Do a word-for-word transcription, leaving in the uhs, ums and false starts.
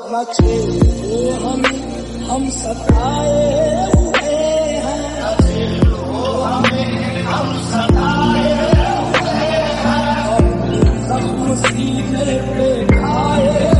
रचे हमें हम सताए हुए हैं, रचे हमें हम सताए हुए हैं, अपने जख्म सीने पे खाए